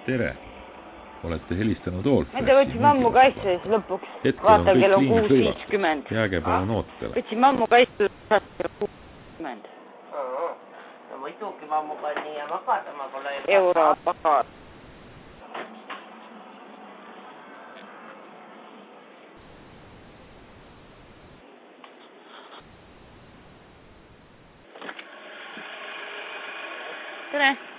Tere! Olete helistanud Allfreshi. Ma te võtsime ammu kaitse siis lõpuks. Vaata, kell on 6.50. Jääge palun ootele. Võtsime ammu kaitse kell 6.50. No muidugi ma ammu ka nii ja magada ma pole... Europagar. Tere!